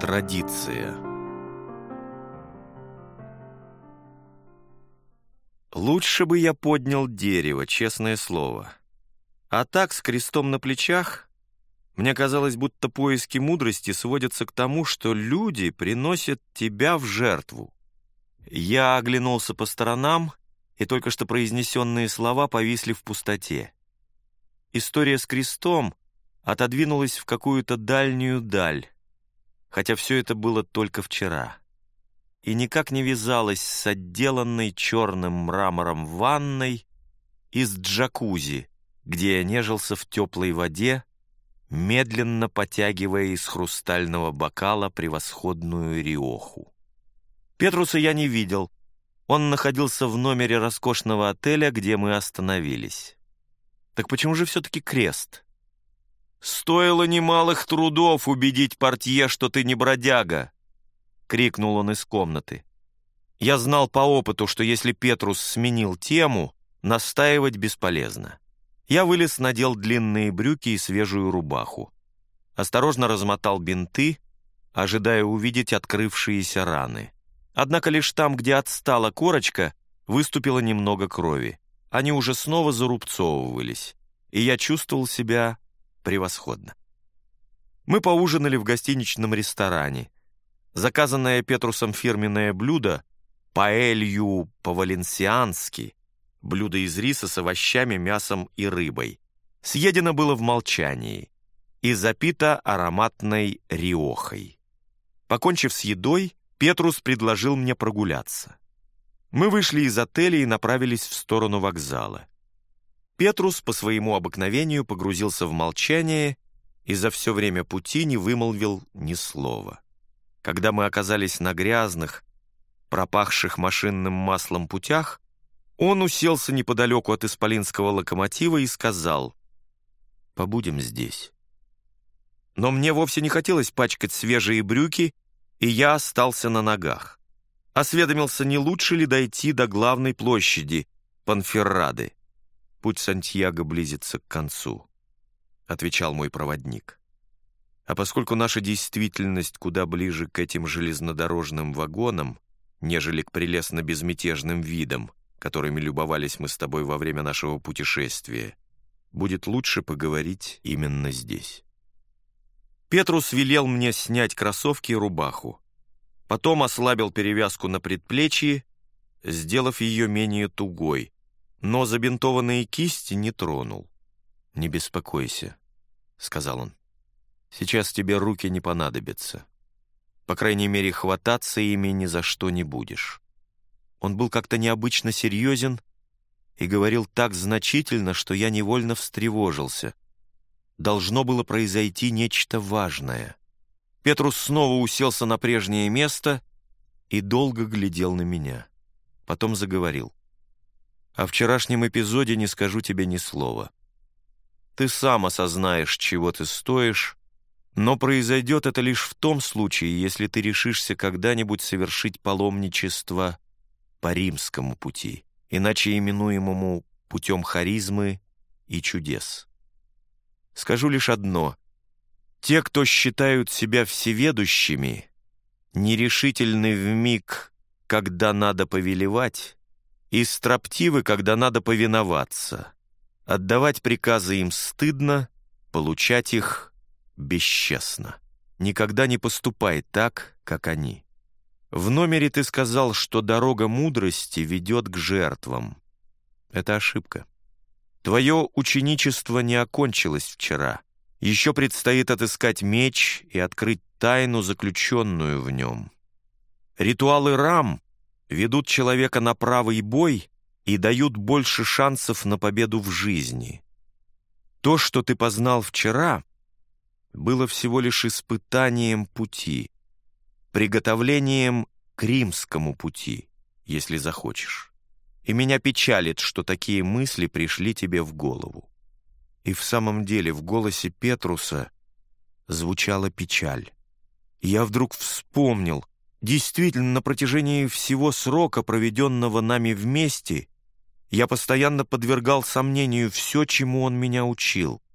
Традиция. Лучше бы я поднял дерево, честное слово. А так, с крестом на плечах, мне казалось, будто поиски мудрости сводятся к тому, что люди приносят тебя в жертву. Я оглянулся по сторонам, и только что произнесенные слова повисли в пустоте. История с крестом отодвинулась в какую-то дальнюю даль, хотя все это было только вчера, и никак не вязалось с отделанной черным мрамором ванной из джакузи, где я нежился в теплой воде, медленно потягивая из хрустального бокала превосходную риоху. Петруса я не видел. Он находился в номере роскошного отеля, где мы остановились. Так почему же все-таки крест? «Стоило немалых трудов убедить портье, что ты не бродяга!» — крикнул он из комнаты. Я знал по опыту, что если Петрус сменил тему, настаивать бесполезно. Я вылез, надел длинные брюки и свежую рубаху. Осторожно размотал бинты, ожидая увидеть открывшиеся раны. Однако лишь там, где отстала корочка, выступило немного крови. Они уже снова зарубцовывались, и я чувствовал себя превосходно. Мы поужинали в гостиничном ресторане. Заказанное Петрусом фирменное блюдо «паэлью по-валенсиански», блюдо из риса с овощами, мясом и рыбой, съедено было в молчании и запито ароматной риохой. Покончив с едой, Петрус предложил мне прогуляться. Мы вышли из отеля и направились в сторону вокзала. Петрус по своему обыкновению погрузился в молчание и за все время пути не вымолвил ни слова. Когда мы оказались на грязных, пропахших машинным маслом путях, он уселся неподалеку от исполинского локомотива и сказал: «Побудем здесь». Но мне вовсе не хотелось пачкать свежие брюки, и я остался на ногах. Осведомился, не лучше ли дойти до главной площади Понферрады. «Путь Сантьяго близится к концу», — отвечал мой проводник. А поскольку наша действительность куда ближе к этим железнодорожным вагонам, нежели к прелестно-безмятежным видам, которыми любовались мы с тобой во время нашего путешествия, будет лучше поговорить именно здесь. Петрус велел мне снять кроссовки и рубаху. Потом ослабил перевязку на предплечье, сделав ее менее тугой, но забинтованные кисти не тронул. «Не беспокойся», — сказал он. «Сейчас тебе руки не понадобятся. По крайней мере, хвататься ими ни за что не будешь». Он был как-то необычно серьезен и говорил так значительно, что я невольно встревожился. Должно было произойти нечто важное. Петрус снова уселся на прежнее место и долго глядел на меня. Потом заговорил. «О вчерашнем эпизоде не скажу тебе ни слова. Ты сам осознаешь, чего ты стоишь, но произойдет это лишь в том случае, если ты решишься когда-нибудь совершить паломничество по римскому пути, иначе именуемому путем харизмы и чудес. Скажу лишь одно. Те, кто считают себя всеведущими, нерешительны вмиг, когда надо повелевать, и строптивы, когда надо повиноваться. Отдавать приказы им стыдно, получать их бесчестно. Никогда не поступай так, как они. В номере ты сказал, что дорога мудрости ведет к жертвам. Это ошибка. Твое ученичество не окончилось вчера. Еще предстоит отыскать меч и открыть тайну, заключенную в нем. Ритуалы Рам ведут человека на правый бой и дают больше шансов на победу в жизни. То, что ты познал вчера, было всего лишь испытанием пути, приготовлением к римскому пути, если захочешь. И меня печалит, что такие мысли пришли тебе в голову». И в самом деле в голосе Петруса звучала печаль. И я вдруг вспомнил, действительно, на протяжении всего срока, проведенного нами вместе, я постоянно подвергал сомнению все, чему он меня учил.